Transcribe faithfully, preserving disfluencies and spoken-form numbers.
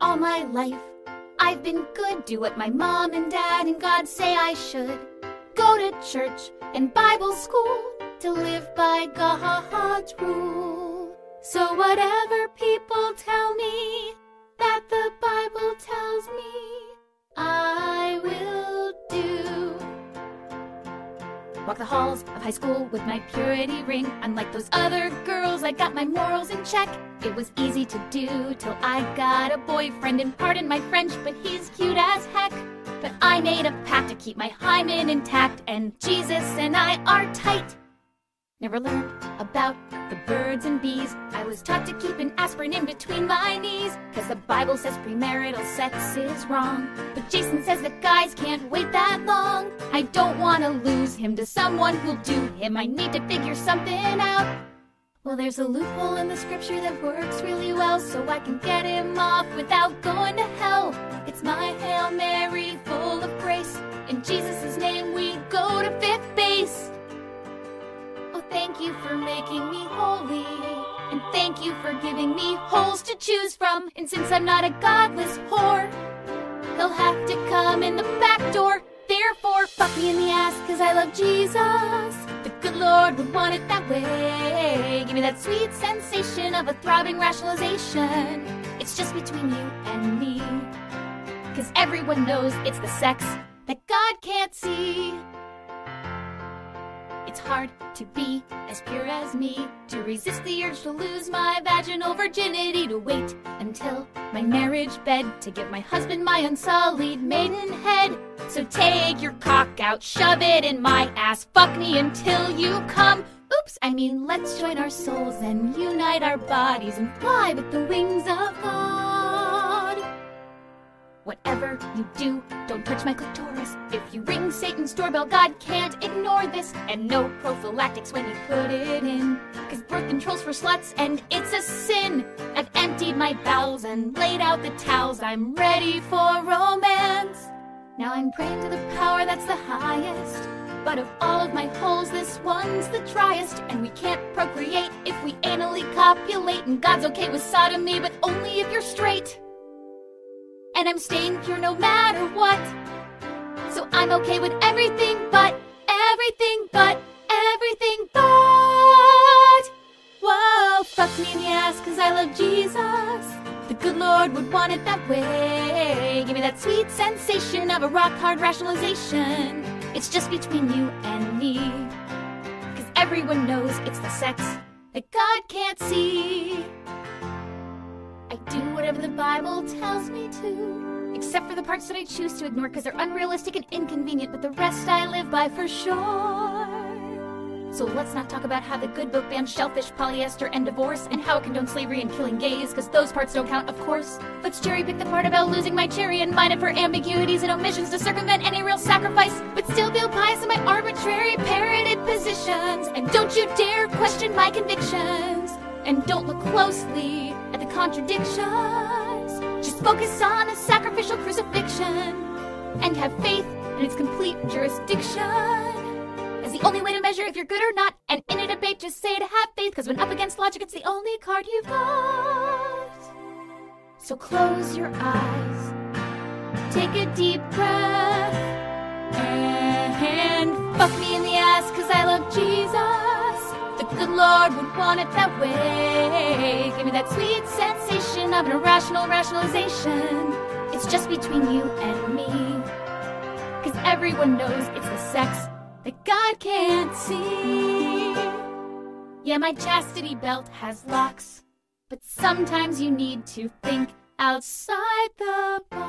all my life. I've been good, do what my mom and dad and God say I should. Go to church and Bible school to live by God's rule. So whatever people tell me that the Bible tells me, I will do. Walk the halls of high school with my purity ring. Unlike those other girls, I got my morals in check. It was easy to do till I got a boyfriend. And pardon my French, but he's cute as heck. But I made a pact to keep my hymen intact, and Jesus and I are tight. Never learned about the birds and bees. I was taught to keep an aspirin in between my knees, cause the Bible says premarital sex is wrong. But Jason says that guys can't wait that long. I don't wanna lose him to someone who'll do him. I need to figure something out. Well, there's a loophole in the scripture that works really well, so I can get him off without going to hell. It's my Hail Mary full of grace. In Jesus' name we go to fifth base. Oh, thank you for making me holy, and thank you for giving me holes to choose from. And since I'm not a godless whore, he'll have to come in the back door. Therefore, fuck me in the ass, cause I love Jesus. The good Lord would want it that way. Give me that sweet sensation of a throbbing rationalization. It's just between you and me, cause everyone knows it's the sex that God can't see. It's hard to be as pure as me, to resist the urge to lose my vaginal virginity, to wait until my marriage bed to give my husband my unsullied maidenhead. So take your cock out, shove it in my ass, fuck me until you come. Oops, I mean let's join our souls and unite our bodies and fly with the wings of God. Whatever you do, don't touch my clitoris. If you ring Satan's doorbell, God can't ignore this. And no prophylactics when you put it in, cause birth control's for sluts and it's a sin. I've emptied my bowels and laid out the towels. I'm ready for romance. Now I'm praying to the power that's the highest, but of all of my holes, this one's the driest. And we can't procreate if we anally copulate. And God's okay with sodomy, but only if you're straight. And I'm staying pure no matter what, so I'm okay with everything but, everything but, everything but. Whoa, fuck me in the ass cause I love Jesus. The good Lord would want it that way. Give me that sweet sensation of a rock-hard rationalization. It's just between you and me, cause everyone knows it's the sex that God can't see. I do whatever the Bible tells me to, except for the parts that I choose to ignore because they're unrealistic and inconvenient, but the rest I live by for sure. So let's not talk about how the good book bans shellfish, polyester, and divorce, and how it condones slavery and killing gays, because those parts don't count, of course. Let's cherry pick the part about losing my cherry and mine it for ambiguities and omissions to circumvent any real sacrifice, but still feel pious in my arbitrary parroted positions. And don't you dare question my convictions, and don't look closely at the contradictions. Just focus on a sacrificial crucifixion and have faith in its complete jurisdiction as the only way to measure if you're good or not. And in a debate, just say to have faith, because when up against logic, it's the only card you've got. So close your eyes, take a deep breath, and fuck me in the ass, because I love Jesus. The good Lord would want it that way. Give me that sweet sensation of an irrational rationalization. It's just between you and me, cause everyone knows it's the sex that God can't see. Yeah, my chastity belt has locks, but sometimes you need to think outside the box.